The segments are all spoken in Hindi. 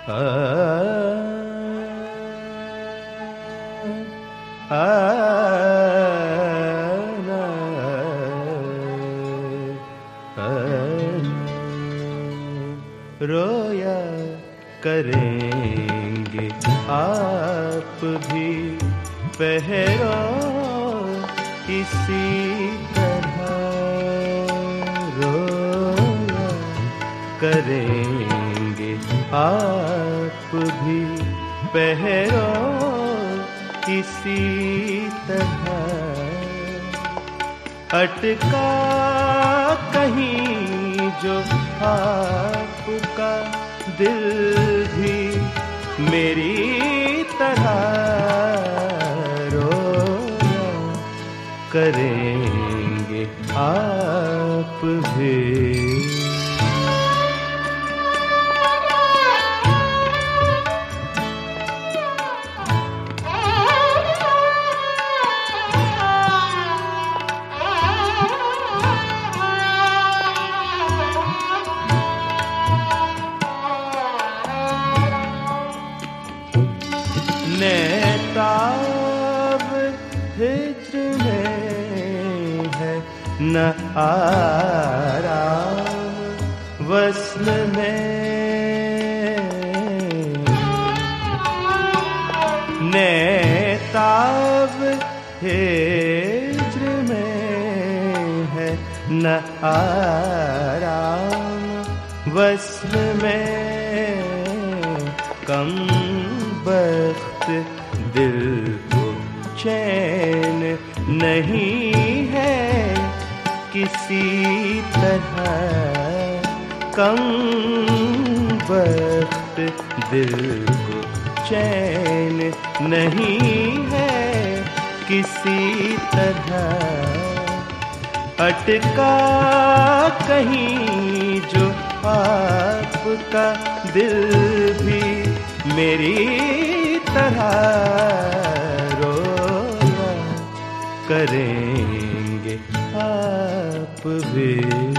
रोया करेंगे आप भी पहरो इसी तरह, रोया करेंगे आप भी पहरो इसी तरह। अटका कहीं जो आपका दिल भी मेरी तरह, रोया करेंगे आप भी। नेताब हिज्र में है न आराम वस्ल में, नेताब हिज्र में है न आराम वस्ल में। कम बख्त दिल को चैन नहीं है किसी तरह, कम बख्त दिल को चैन नहीं है किसी तरह। अटका कहीं जो आपका दिल भी मेरी तरह, रोया करेंगे आप भी।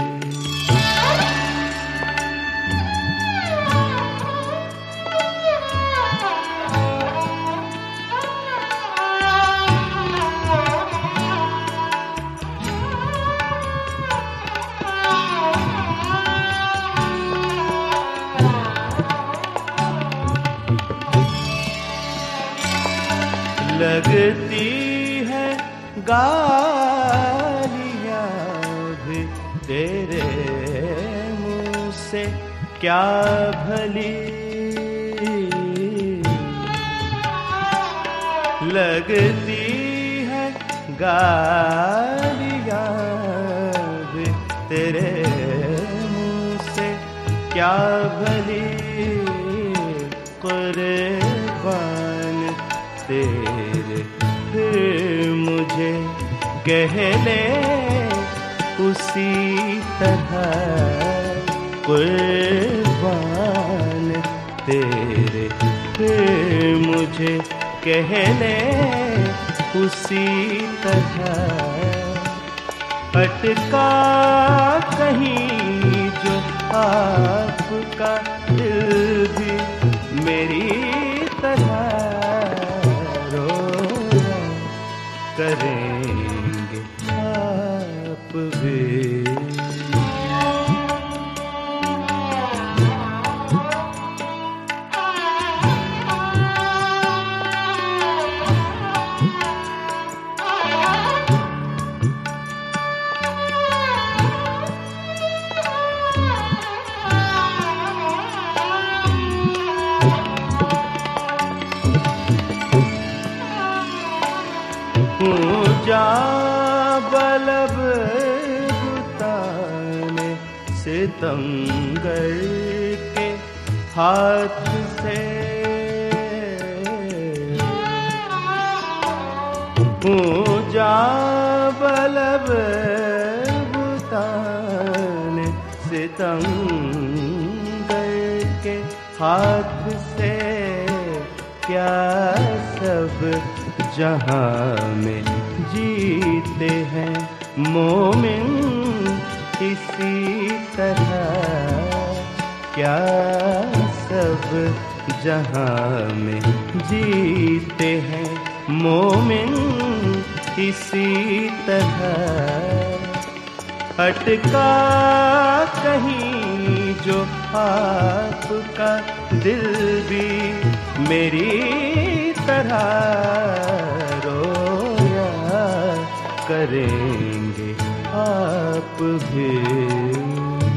लगती है गालियाँ भी तेरे मुँह से क्या भली, लगती है गालियाँ भी तेरे मुँह से क्या भली। कुर्बान तेरे फिर मुझे कह ले उसी तरह, कुर्बान तेरे फिर मुझे कह ले उसी तरह। अटका कहीं जो आपका दिल भी मेरी तरह, करेंगे आप भी। जा बलब बुताने सितमगर के हाथ से, जा बलब बुताने सितमगर के हाथ से। क्या सब जहां में जीते हैं मोमिन इसी तरह, क्या सब जहां में जीते हैं मोमिन इसी तरह। अटका कहीं जो आपका दिल भी मेरी तरह रोया करेंगे आप भी।